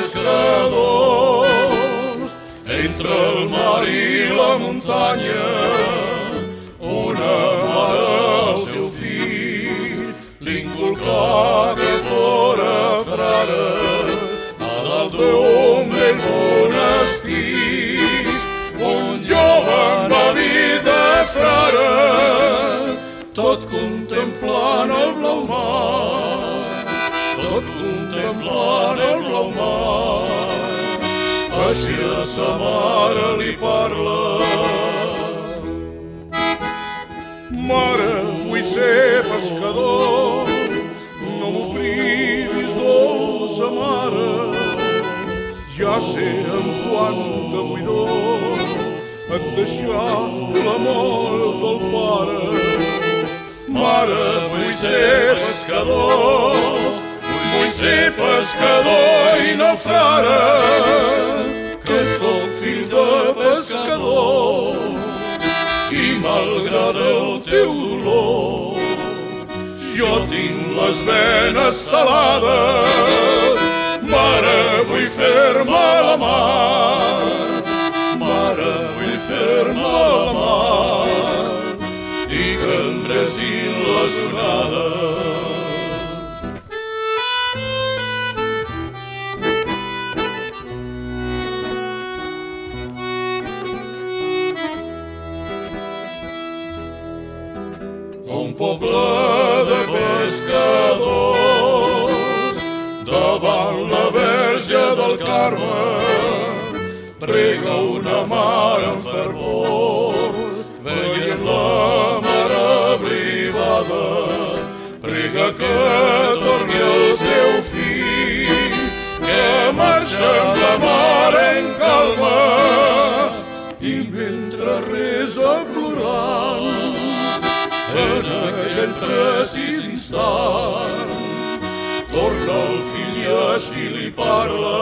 pescadors, entre el mar i la muntanya, una mare al seu fill l'inculcà que fora frare a dalt d'un vell monestir. Un jove en la vida frare, tot contemplant el blau mar, tot contemplant el blau mar, així a sa mare li parla. Mare, vull ser pescador, no m'ho privis, dolça mare, ja sé amb quanta buidor et deixar l'amor del pare. Mare, vull ser pescador, vull ser pescador i no frare, que sóc fill de pescador i malgrat el teu dolor jo tinc les venes salades. Mare, vull fer-me la mar, mare, vull fer-me la mar i que em bresin les onades. Un poble de pescadors davant la Verge del Carme prega una mare en fervor, veient la mare privada, prega que torni el seu fill, que marxa amb la mare en calma i mentre resa plorant en aquell precís instant torna el fill i així li parla.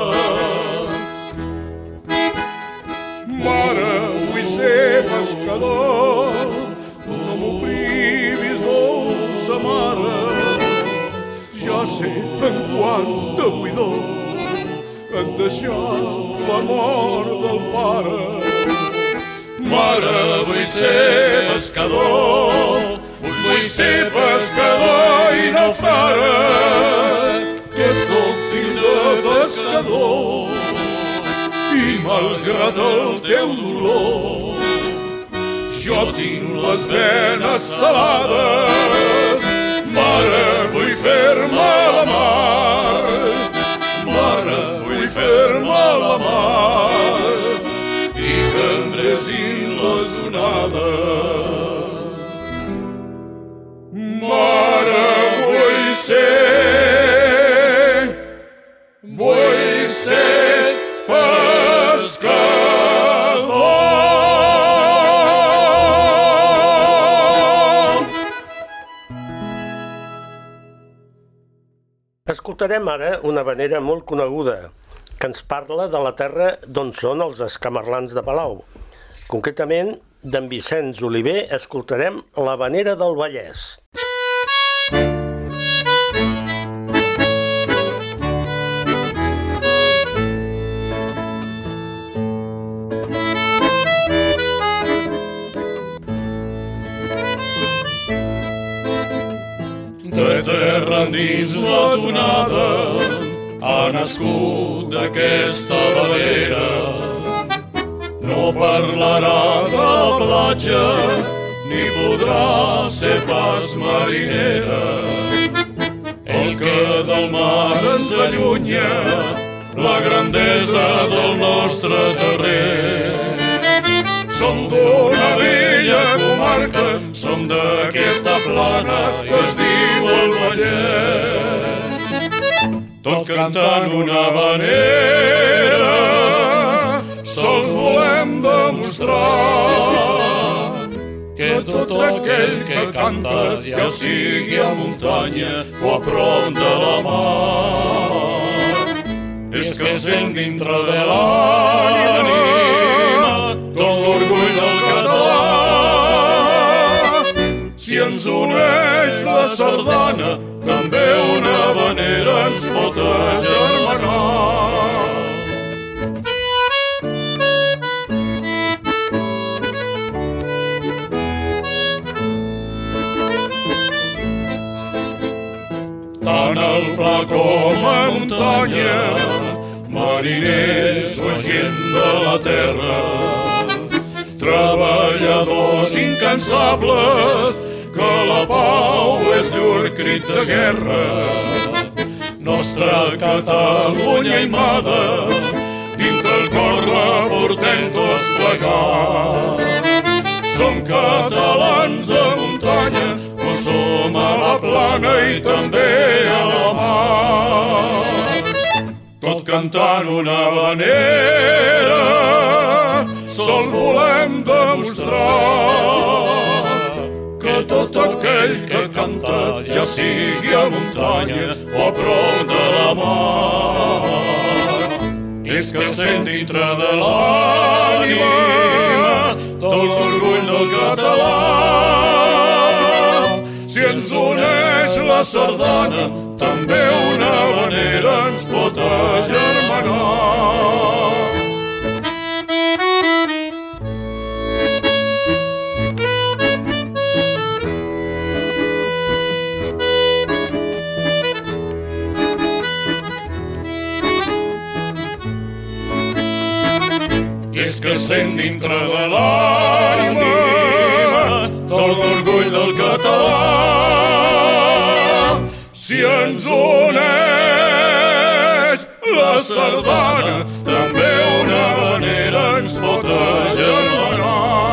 Mare, vull ser pescador, no m'ho privis, dolça mare. Ja sé en quanta buidor et deixar l'amor del pare. Mare, vull ser pescador, vull ser pescador i no frare, que sóc fill de pescador i malgrat el teu dolor jo tinc les venes salades. Mare, vull fer-me la mar, mare, vull fer-me la mar i que em bresin les onades. Mare, vull ser, vull ser pescador. Escoltarem ara una havanera molt coneguda que ens parla de la terra d'on són els escamarlans de Palau. Concretament, d'en Vicenç Oliver escoltarem l'Havanera del Vallès. De terra endins la tonada ha nascut d'aquesta valera. No parlarà de la platja ni podrà ser pas marinera. El que del mar ens allunya la grandesa del nostre terrer. Som d'una vella comarca, som d'aquesta plana que es diu el Vallès. Tot cantant una havanera, sols volem demostrar que tot aquell que canta, ja sigui a muntanya o a prop de la mar, és que sent dintre de l'ànima tot l'orgull del català. Si ens uneix la sardana, també una havanera ens pot agermanar. Tant al pla com a muntanya, mariners o gent de la terra, treballadors incansables, que la pau és llur crit de guerra. Nostra Catalunya aimada, dintre el cor la portem tots plegats. Som catalans a muntanya, ho som a la plana i també a la mar. Tot cantant una havanera, sols volem demostrar que tot aquell que canta, ja sigui a muntanya o a prop de la mar, és que sent dintre de l'ànima tot l'orgull del català. Si ens uneix la sardana, també una vanera ens pot agermanar. És que sent dintre de l'ànima tot l'orgull del català. Si ens uneix la sardana, també una vanera ens pot agermanar.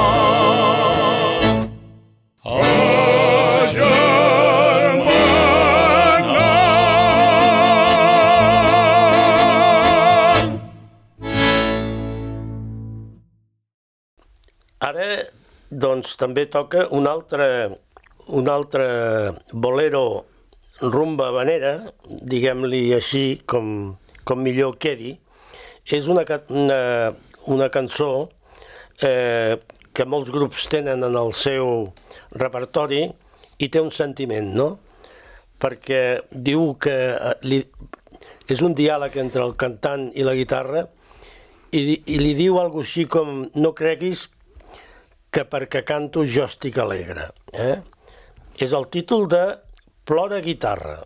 Ara, doncs, també toca un altre, un altre bolero rumba habanera, diguem-li així, com, com millor quedi. És una, una, una cançó eh, que molts grups tenen en el seu repertori i té un sentiment, no? Perquè diu que li, és un diàleg entre el cantant i la guitarra i, i li diu alguna cosa així com no creguis que perquè canto jo estic alegre. Eh? És el títol de Plora guitarra.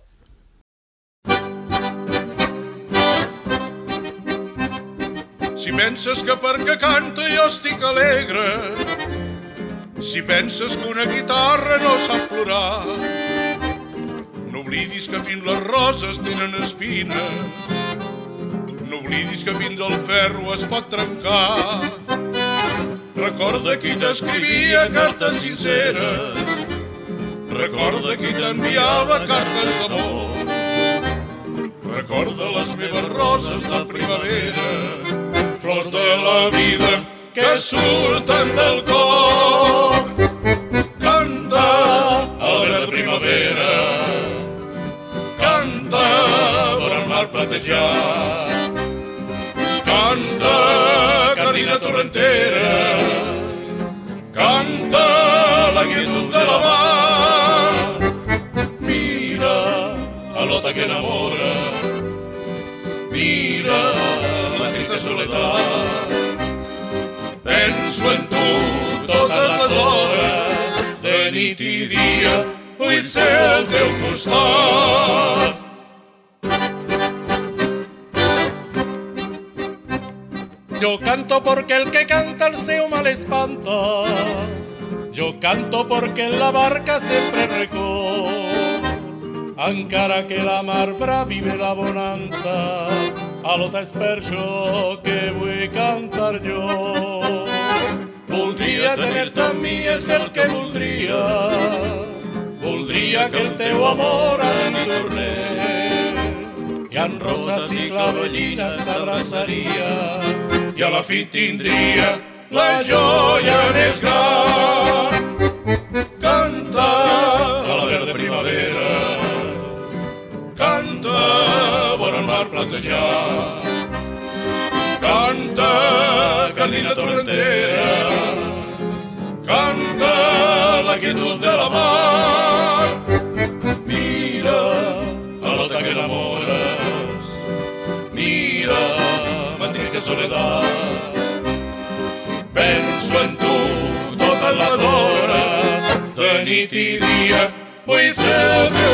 Si penses que perquè canto jo estic alegre, si penses que una guitarra no sap plorar, no oblidis que fins les roses tenen espines, no oblidis que fins el ferro es pot trencar. Recorda qui t'escrivia cartes sinceres, recorda qui t'enviava cartes d'amor, recorda les meves roses de primavera, flors de la vida que surten del cor. Canta a la verd primavera, canta per al mar platejat, canta cardina torrentera, canta la quietud de la mar. Mira a l'ota que enamora, mira la trista soledat. Penso en tu totes les hores, de nit i dia, vull ser al teu costat. Yo canto porque el que canta el seu mal espanta, yo canto porque en la barca sempre record, encara que la mar bravi ve la bonança, a l'ota és per això que vull cantar jo. Voldria tenir-te amb mi, és el que voldria, voldria que el teu amor ara em tornés, i en roses i clavellines t'abraçaria, i a la fi tindria la joia més gran. Canta a la verda primavera, canta vora el mar platejat, canta candina torrentera, canta la quietud de la mar. Mira a l'ota que enamores, mira ma triste soledat. Penso en tu totes les hores, de nit i dia, vull ser al teu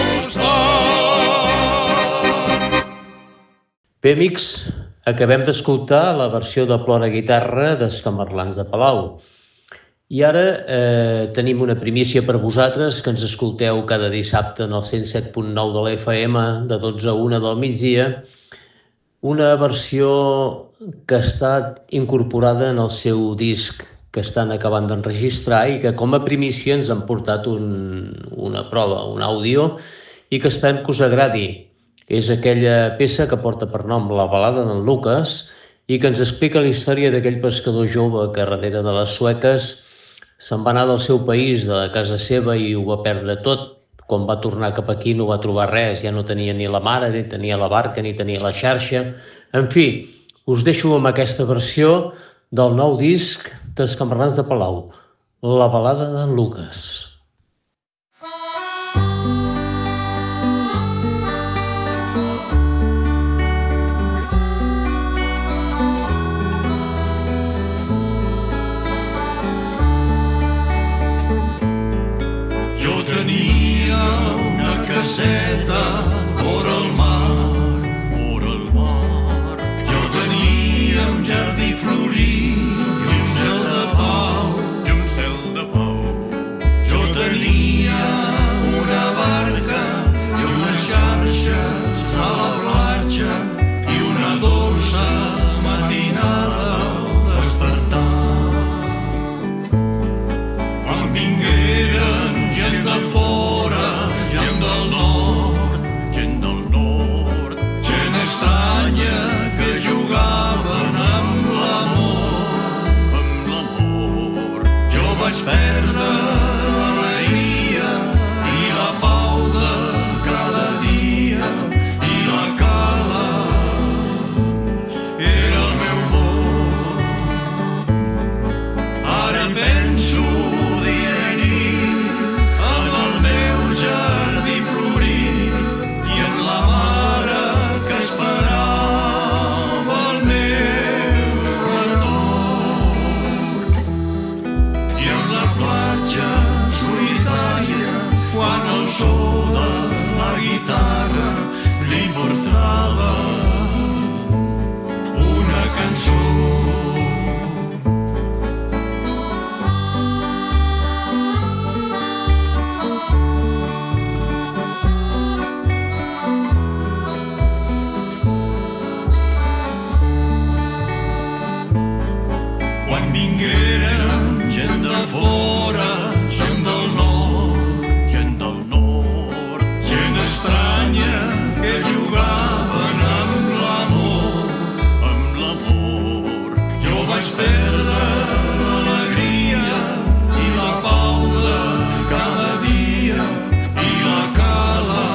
costat. Bé, amics, acabem d'escoltar la versió de Plora guitarra d'Escamarlans de Palau. I ara eh, tenim una primícia per vosaltres, que ens escolteu cada dissabte en el cent set punt nou de la F M, de dotze a una del migdia, una versió que està incorporada en el seu disc que estan acabant d'enregistrar i que com a primícia ens han portat un, una prova, un àudio, i que esperem que us agradi. És aquella peça que porta per nom La balada d'en Lucas i que ens explica la història d'aquell pescador jove que darrere de les sueques se'n va anar del seu país, de casa seva, i ho va perdre tot. Quan va tornar cap aquí no va trobar res, ja no tenia ni la mare, ni tenia la barca, ni tenia la xarxa. En fi, us deixo amb aquesta versió del nou disc dels Camarlans de Palau, La balada d'en Lucas. Jo tenia una caseta vora el mar, vora el mar. Jo tenia un jardí florit i un cel de pau, i un cel de pau. Jo tenia una barca i unes xarxes a la platja i una dolça matinada al despertar. Quan vingueren gent de fora, gent del nord, gent del nord, gent estranya que jugaven amb l'amor, amb l'amor. Jo vaig perdre l'alegria i la pau de cada dia i la cala era el meu món. Ara penso dia i nit en el meu jardí florit i en la mare que esperava el meu retorn, i en la platja solitària quan el so de la guitarra li portava una cançó. Quan vingueren gent de fora, gent del nord, gent del nord, gent estranya que jugaven amb l'amor, amb l'amor. Jo vaig perdre l'alegria i la pau de cada dia i la cala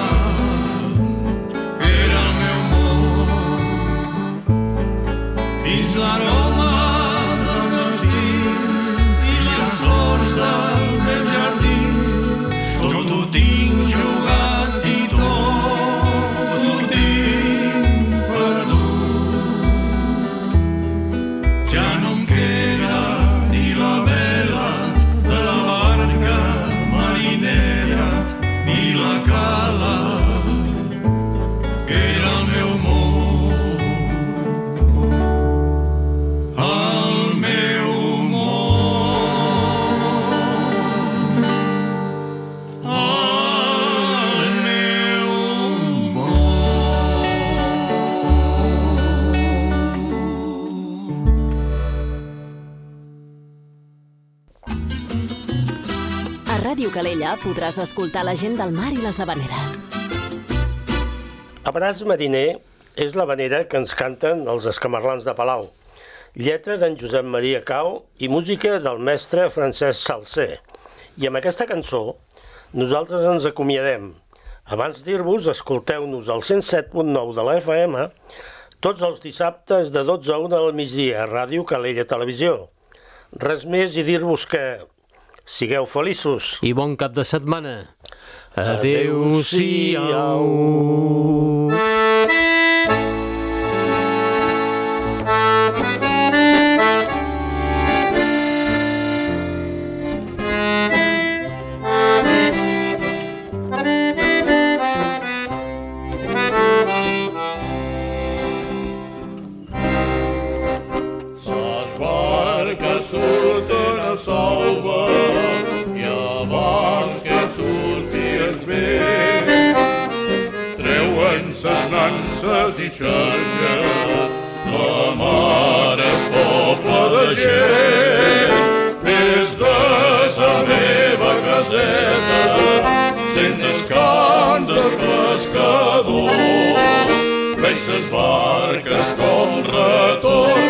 era el meu món. Dins l'aroma dels meus dits i les flors del meu jardí, tot ho tinc jugat i tot ho tinc perdut. Ja no em queda ni la vela de la barca marinera ni la cala que era el meu món. El meu món. El meu món. A Ràdio Calella podràs escoltar la gent del mar i les habaneres. Abraç mariner és l'habanera que ens canten els Escamarlans de Palau. Lletra d'en Josep Maria Cau i música del mestre Francesc Salser. I amb aquesta cançó nosaltres ens acomiadem. Abans dir-vos, escolteu-nos al cent set punt nou de la F M tots els dissabtes de dotze a una del migdia a Ràdio Calella Televisió. Res més i dir-vos que sigueu feliços. I bon cap de setmana. Adéu-siau. Ses barques surten a salva i abans que sorties bé treuen ses nanses i xarxes, la mar és poble de gent. Des de sa meva caseta sentes cant dels pescadors, veig ses barques com retorn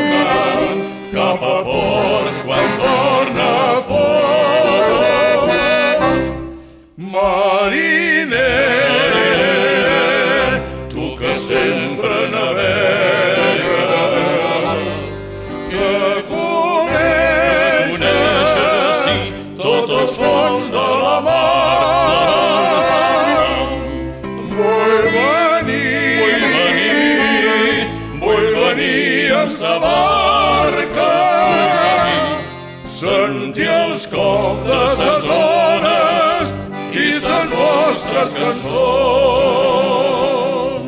amb sa barca, sentir els cops de ses ones i ses vostres cançons.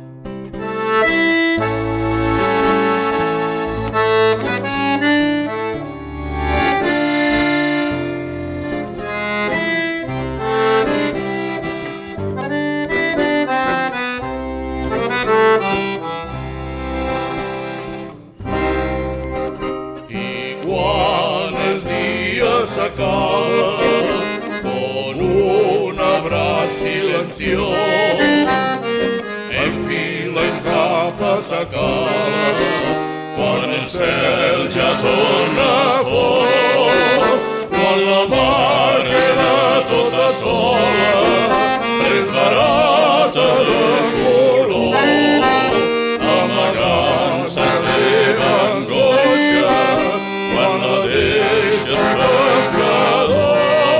S'acaba con un abraç silenciós, enfila en cafa s'acaba quan el cel ja torna fos, quan la mar queda tota sola, resbarata de color, amagant sa seva angoixa, quan la deixes pescador.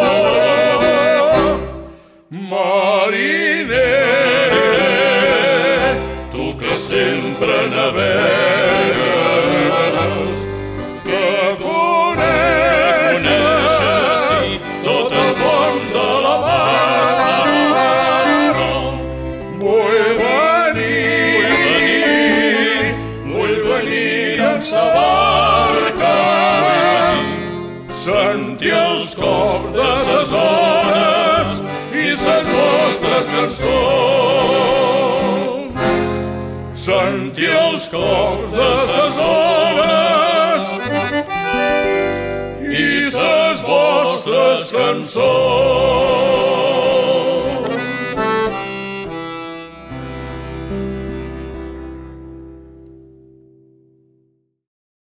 Mariner, tu que sempre navegues, que coneixes tot el fons de la mar, vull venir, vull venir amb sa barca, sentir els cops de ses ones i ses vostres cançons. Sentir els cops de ses ones i ses vostres cançons.